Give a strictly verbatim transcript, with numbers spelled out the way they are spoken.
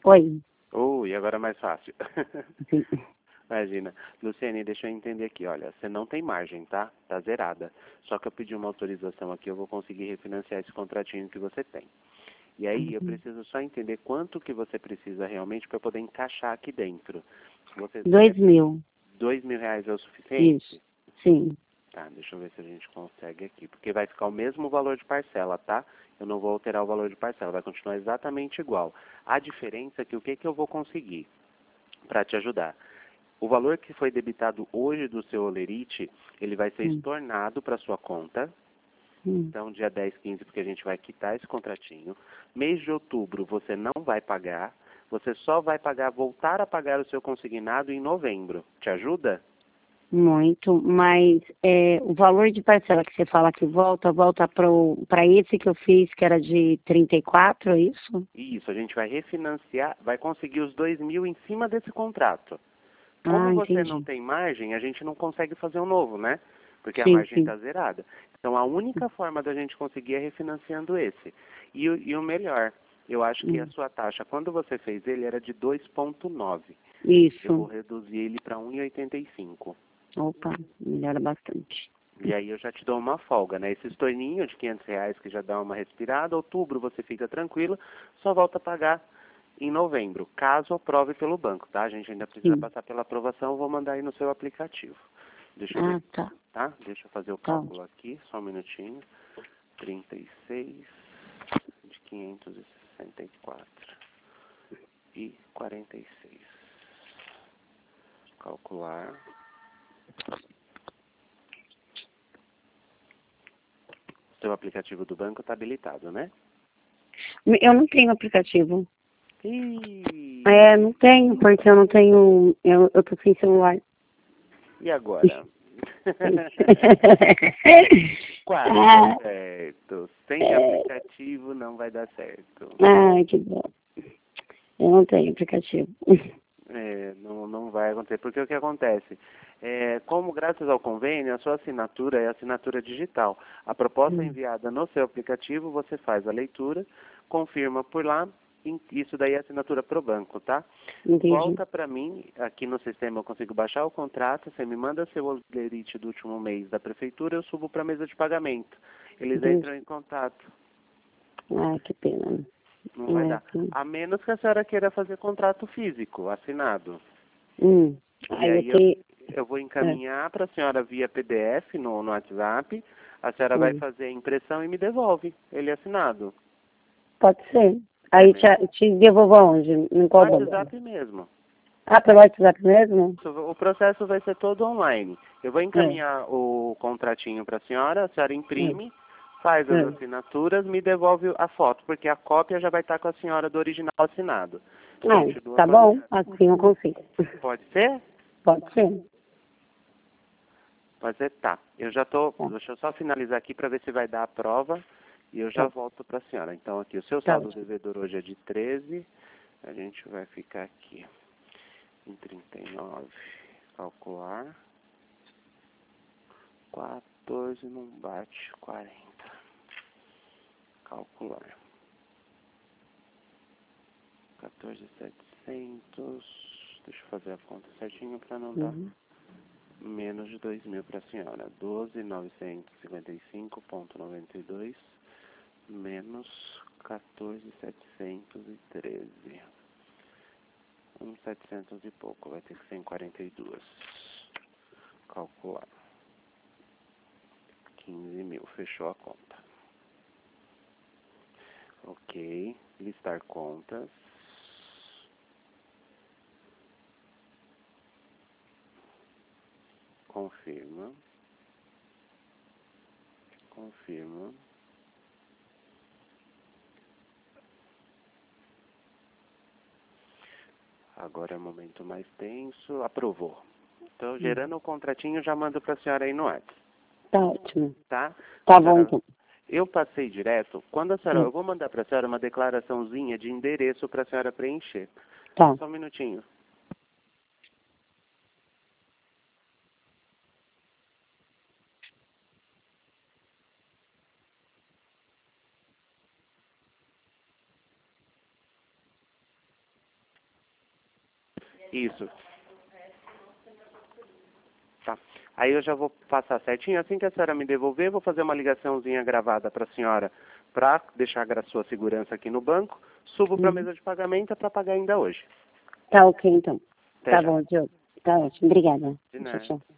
Oi. Ui, agora é mais fácil. Sim. Imagina. Luciane, deixa eu entender aqui, olha, você não tem margem, tá? Tá zerada. Só que eu pedi uma autorização aqui, eu vou conseguir refinanciar esse contratinho que você tem. E aí eu Uhum. preciso só entender quanto que você precisa realmente para poder encaixar aqui dentro. Você, Dois é, mil. dois mil reais é o suficiente? Isso. Sim. Tá, deixa eu ver se a gente consegue aqui. Porque vai ficar o mesmo valor de parcela, tá? Eu não vou alterar o valor de parcela, vai continuar exatamente igual. A diferença é que o que, que eu vou conseguir para te ajudar? O valor que foi debitado hoje do seu Olerite, ele vai ser Hum. estornado para sua conta. Hum. Então, dia dez, quinze, porque a gente vai quitar esse contratinho. Mês de outubro você não vai pagar. Você só vai pagar, voltar a pagar o seu consignado em novembro. Te ajuda? Muito, mas é, o valor de parcela que você fala que volta, volta para esse que eu fiz, que era de trinta e quatro, é isso? Isso, a gente vai refinanciar, vai conseguir os dois mil em cima desse contrato. Como Ah, você não entendi. tem margem, a gente não consegue fazer um novo, né? Porque a Sim, margem sim. está zerada. Então, a única forma da gente conseguir é refinanciando esse. E, o- e o melhor, eu acho que a Hum. sua taxa, quando você fez ele, era de dois vírgula nove. Eu vou Isso. reduzir ele para um vírgula oitenta e cinco. Opa, melhora bastante. E aí eu já te dou uma folga, né? Esse estorninho de quinhentos reais que já dá uma respirada, outubro você fica tranquilo, só volta a pagar em novembro, caso aprove pelo banco, tá? A gente ainda precisa Sim. passar pela aprovação, eu vou mandar aí no seu aplicativo. Deixa eu ver, Ah, tá. tá? Deixa eu fazer o Tá. cálculo aqui, só um minutinho. trinta e seis de quinhentos e sessenta e quatro e quarenta e seis. Calcular. Seu aplicativo do banco está habilitado, né? Eu não tenho aplicativo. Ih, É, não tenho, porque eu não tenho. Eu, eu tô sem celular. e agora? Quase deu Ah, certo. Sem é, aplicativo não vai dar certo. ai, que bom. Eu não tenho aplicativo. É, não, não vai acontecer. Porque o que acontece? É, como graças ao convênio, a sua assinatura é assinatura digital. A proposta Hum, enviada no seu aplicativo, você faz a leitura, confirma por lá, em- isso daí é assinatura pro banco, tá? entendi. Volta para mim, aqui no sistema eu consigo baixar o contrato, você me manda seu olerite do último mês da prefeitura, eu subo para a mesa de pagamento. Eles Entendi. entram em contato. Ah, que pena. Não vai É, dar. sim. A menos que a senhora queira fazer contrato físico, assinado. Hum. E Aí eu aí eu, tenho. eu vou É, encaminhar para a senhora via P D F no, no WhatsApp. A senhora vai hum. fazer a impressão e me devolve. Ele é assinado. Pode ser. É Aí te, mesmo. te devolvo aonde? Em No qual banco? WhatsApp mesmo. Ah, pelo WhatsApp mesmo? O processo vai ser todo online. Eu vou É, encaminhar o contratinho para a senhora, a senhora é, imprime, faz as é. assinaturas, me devolve a foto, porque a cópia já vai estar com a senhora do original assinado. Ah, Continua tá com a bom. senhora. Assim eu consigo. Pode ser? Pode ser. Pode ser, tá. Eu já tô, Tá, deixa eu só finalizar aqui para ver se vai dar a prova e eu já tá, volto para a senhora. Então aqui, o seu tá saldo ótimo. devedor hoje é de treze, a gente vai ficar aqui em trinta e nove, calcular, quatorze não bate, quarenta, calcular, quatorze mil e setecentos, deixa eu fazer a conta certinho para não dar Uhum. menos de dois mil para a senhora, doze mil novecentos e cinquenta e cinco vírgula noventa e dois menos quatorze mil setecentos e treze. Um setecentos e pouco, vai ter que ser em quarenta e dois. Calcular. quinze mil, fechou a conta. Ok, listar contas. Confirma. Confirma. Agora é o momento mais tenso. Aprovou. Então, Hum. gerando o contratinho, já mando para a senhora aí no WhatsApp, Tá ótimo. tá? A Tá bom, senhora, então. eu passei direto. Quando a senhora, Hum. eu vou mandar para a senhora uma declaraçãozinha de endereço para a senhora preencher. Tá. Só um minutinho. Isso. Tá. Aí eu já vou passar certinho. Assim que a senhora me devolver, vou fazer uma ligaçãozinha gravada para a senhora para deixar a sua segurança aqui no banco. Subo para a Uhum. mesa de pagamento para pagar ainda hoje. Tá ok, então. Até Tá já. bom, Diogo. Tá ótimo. Obrigada. De Tchau, nada. tchau.